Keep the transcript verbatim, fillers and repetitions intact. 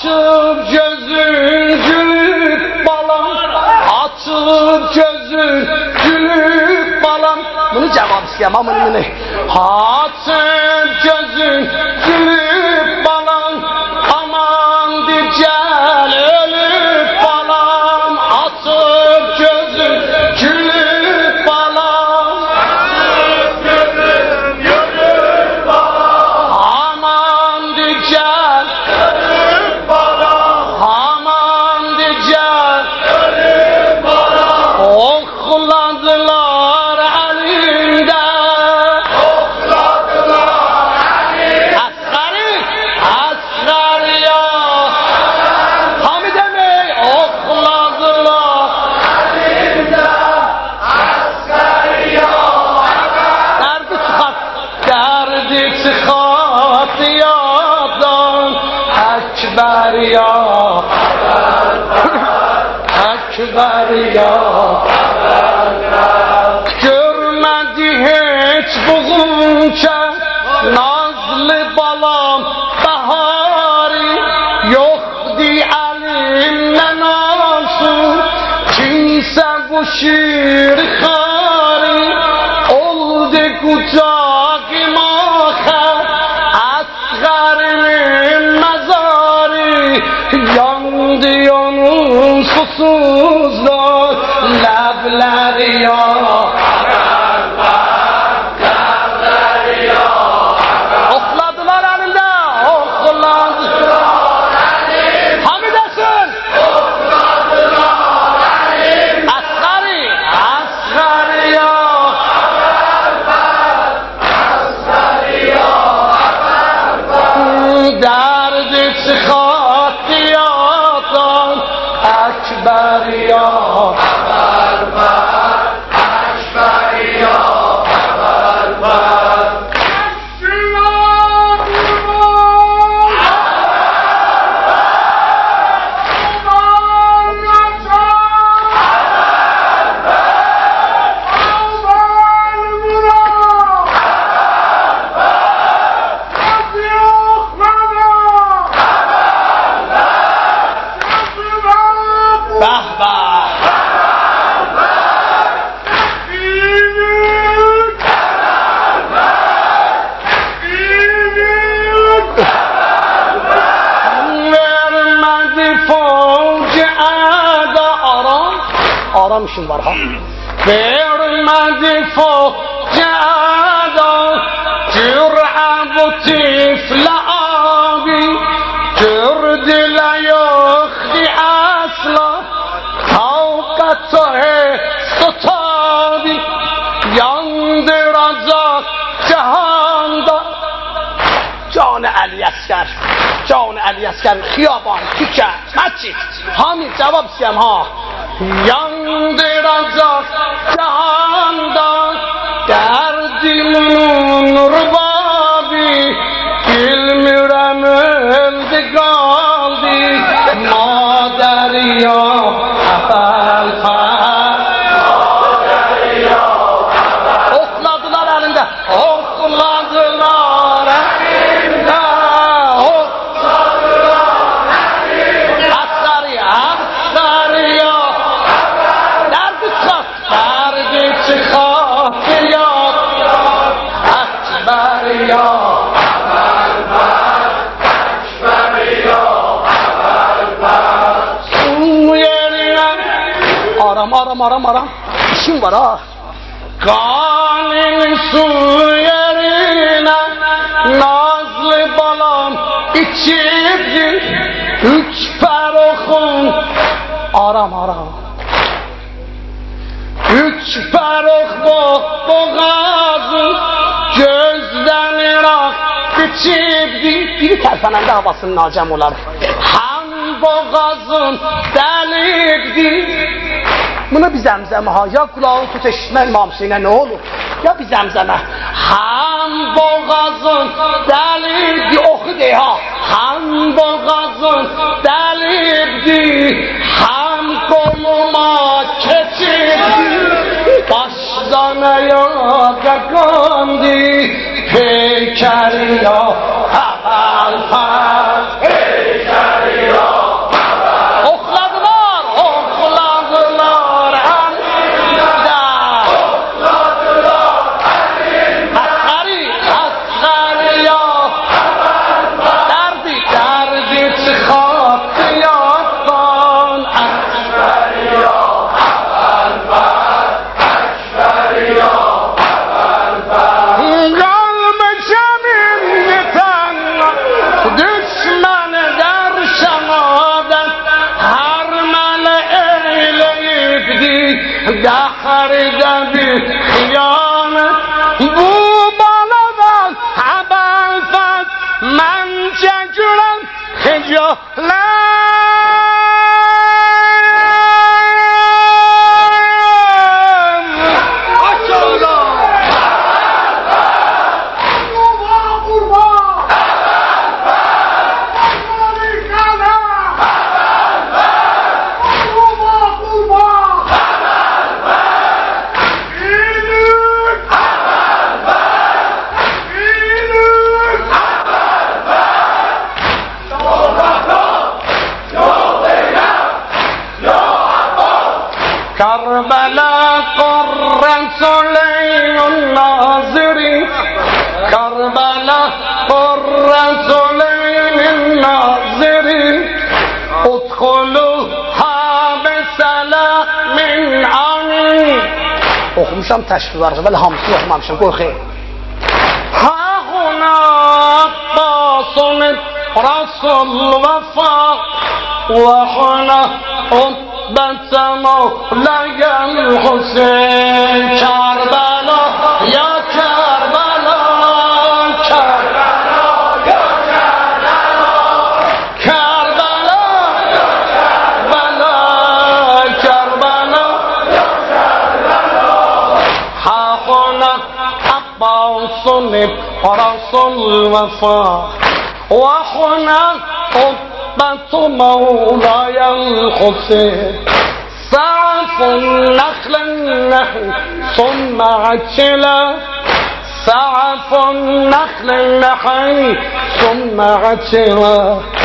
Açıp gözün gülüp balam, açıp gözün gülüp balam. Bunu cevap istəyəm, amma bunu. Açıp gözün gülüp balam, aman dicəl ölüp balam. Açıp gözün gülüp balam, açıp gözün gülüp balam. Aman dicəl ölüp balam, aman dicəl ölüp balam. Oxladılar əlimdə, oxladılar əlimdə. Əsqəri, əsqəri ya Hamid əmi, oxladılar əlimdə, əsqəri ya Dərdi çıxart, dərdi çıxart yadan Əkbər ya Əkbər ya Görmədi heç buğunca nazlı balam bahari. Yoxdi əlimdən alsın kimsə bu şirxari. Oldu qucağım axar Əsqərimin məzarı. Yandı onun susuzlar ləbləri ya Oxladılar əlində, oxladılar əlim. Hamid Əsin, oxladılar əlim. Əsqəri, əsqəri ya əsqəri ya dərdi çıxart yadan Əkbər ya Aram işim var ha. Vermedi fokada Cür'a bu tifle abi. Gördüle yokti asla Kavkata stutabi. Yandıracak cihanda Can Ali Əsgər, Can Ali Əsgər, xiyaban, tükə, məscid. Hamid cavab istəyəm ha. Yandıracak cihanda derdimin rubabi. Bilmirəm öldü qaldı madəri ya əbəl xər. Madəri ya əbəl. Oxladılar əlində, oxladılar əlində, oxladılar əlində. Əsqəri, əsqəri ya dərdi çıxart, dərdi çıxart ya Əkbər ya Aram aram aram aram işim var ha. Kanın su yerine nazlı balam içirdi. Üç ferokun aram aram Üç ferok boğazı gözden irak biçirdi. Biri tərpənəndə havasının nacəm olar. Həm boğazın dəlibdi. Buna bir zəmzəmə ha. Ya kulağın tut eşitmək mamsiyinə nə olur? Ya bir zəmzəmə. Həm boğazın dəlibdi. Oxu dey ha. Həm boğazın dəlibdi. Həm qoluma keçirdi. Başdan ayağa qandı. Peykəri ya əbəl xər. Peykəri ya دخردبی خیانت بو بالدن عبالفت من چکرم خجالت کربلا قرة سلیم الناظری کربلا قرة سلیم الناظری ادخلوها بسلام آمین okumuşam təşbih var ولی hamısını oxumamışam qoy xeyr ها هنا عباس رسول الوفا وهنا عتبة مولاي الحسين کربلا یا کربلا کربلا یا کربلا کربلا کربلا یا کربلا ها هنا عباس رسول الوفا وهنا عتبة مولاي الحسين سعف النخل النخل ثم عجلا سعف النخل النخل ثم عجلا